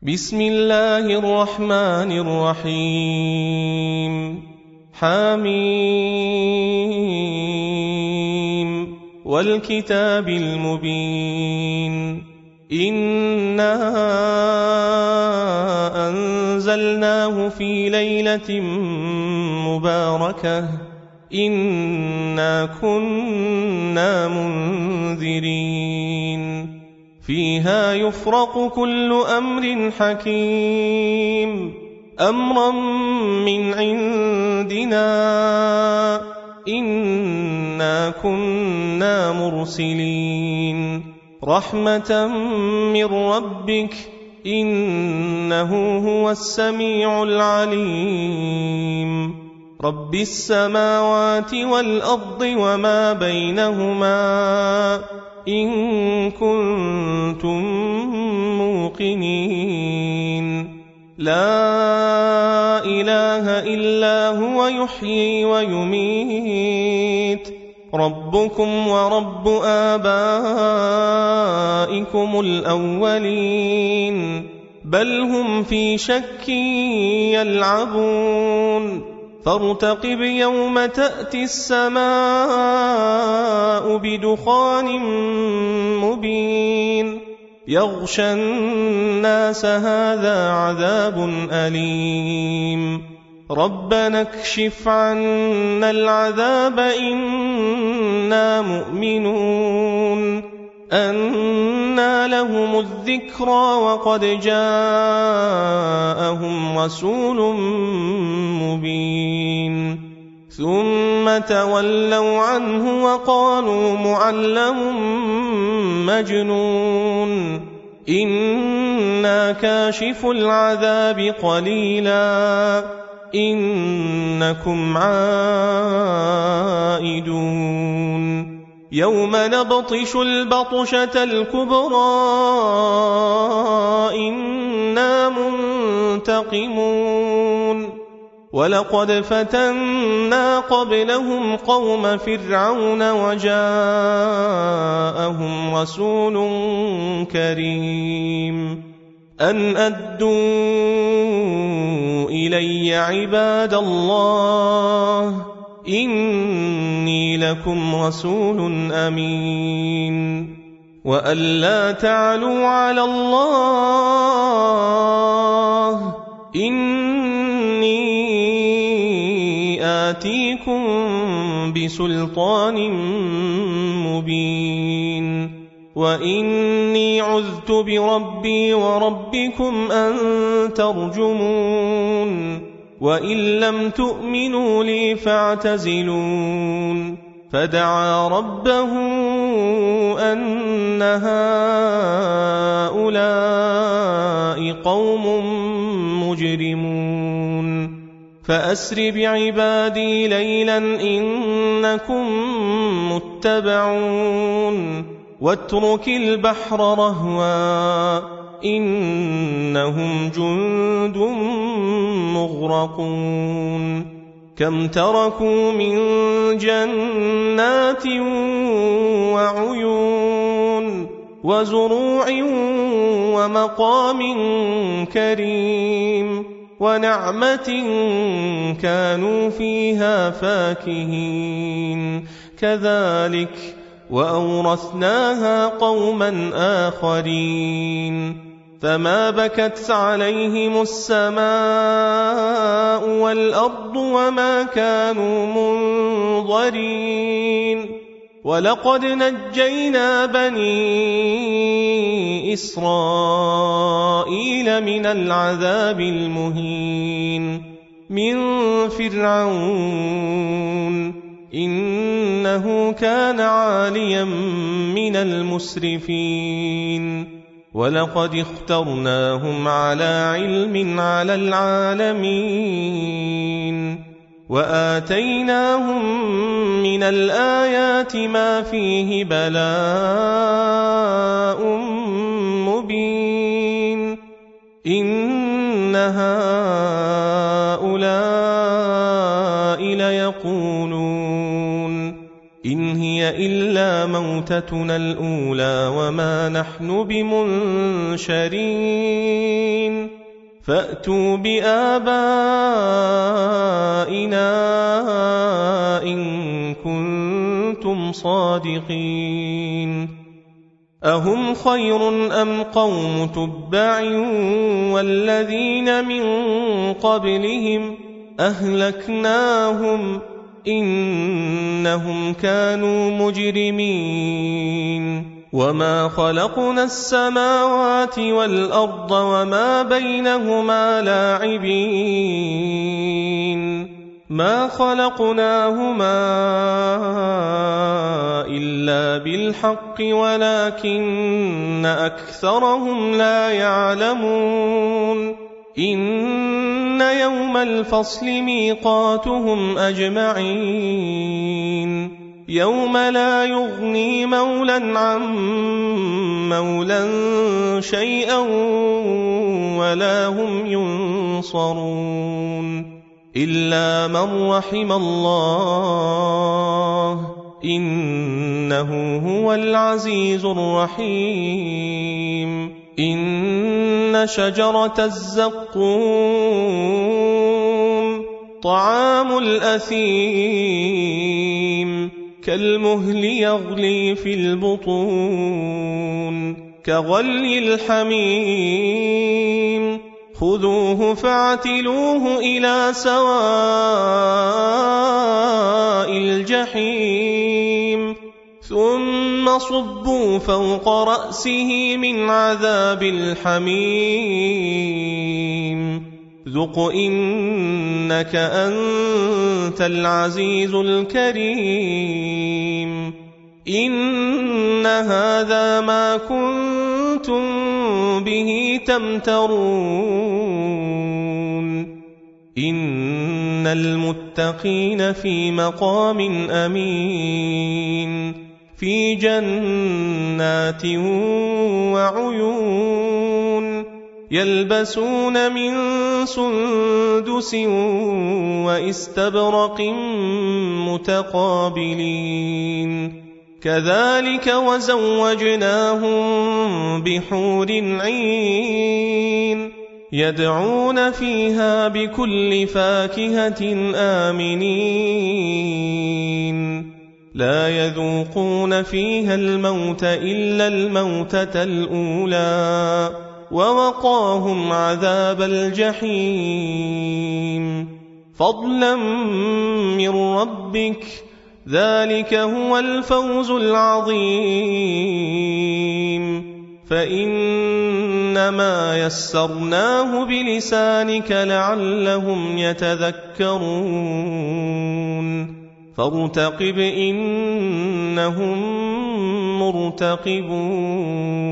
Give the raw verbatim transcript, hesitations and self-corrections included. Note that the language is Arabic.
بسم الله الرحمن الرحيم حميم والكتاب المبين إنا أنزلناه في ليلة مباركة إنا كنا منذرين فيها يفرق كل أمر حكيم أمرا من عندنا إنا كنا مرسلين رحمة من ربك إنه هو السميع العليم رب السماوات والأرض وما بينهما إن كنتم موقنين لا إله إلا هو يحيي ويميت ربكم ورب آبائكم الأولين بل هم في شك يلعبون فارتقب يوم تأتي السماء بدخان مبين يغشى الناس هذا عذاب أليم ربنا اكشف عنا العذاب إنا مؤمنون أنى لهم الذكرى وقد جاءهم رسول مبين ثم تولوا عنه وقالوا معلم مجنون إنا كاشف العذاب قليلا إنكم عائدون يوم نبطش البطشة الكبرى إنا منتقمون ولقد فتنا قبلهم قوم فرعون وجاءهم رسول كريم أن أدوا إلي عباد الله إني لكم رسول أمين وأن لا تعلوا على الله إني آتيكم بسلطان مبين وإني عذت بربي وربكم أن ترجمون وإن لم تؤمنوا لي فاعتزلون فدعا ربه أن هؤلاء قوم مجرمون فأسر بعبادي ليلا إنكم متبعون واترك البحر رهوا إنهم جند مغرقون كم تركوا من جنات وعيون وزروع ومقام كريم ونعمة كانوا فيها فاكهين كذلك وأورثناها قوما آخرين فما بكت عليهم السماء والأرض وما كانوا منظرين ولقد نجينا بني إسرائيل من العذاب المهين من فرعون إنه كان عاليا من المسرفين ولقد اخترناهم على علم على العالمين وآتيناهم من الآيات ما فيه بلاء مبين إن هؤلاء ليقولون إن هي إلا إلا موتتنا الأولى وما نحن بمنشرين فأتوا بآبائنا إن كنتم صادقين أهم خير أم قوم تبع والذين من قبلهم أهلكناهم إنهم كانوا مجرمين وما خلقنا السماوات والأرض وما بينهما لاعبين ما خلقناهما إلا بالحق ولكن أكثرهم لا يعلمون إن يوم الفصل ميقاتهم أجمعين يوم لا يغني مولى عن مولى شيئا ولا هم ينصرون إلا من رحم الله إنه هو العزيز الرحيم إن شجرة الزقوم طعام الأثيم كالمهل يغلي في البطون كغلي الحميم خذوه فاعتلوه إلى سواء الجحيم ثم صبوا فوق رأسه من عذاب الحميم ذق إنك أنت العزيز الكريم إن هذا ما كنتم به تمترون إن المتقين في مقام أمين في جنات وعيون يلبسون من سندس وإستبرق متقابلين كذلك وزوجناهم بحور عين يدعون فيها بكل فاكهة آمنين لا يذوقون فيها الموت إلا الموتة الأولى ووقاهم عذاب الجحيم فضلا من ربك ذلك هو الفوز العظيم فإنما يسرناه بلسانك لعلهم يتذكرون فارتقب إنهم مرتقبون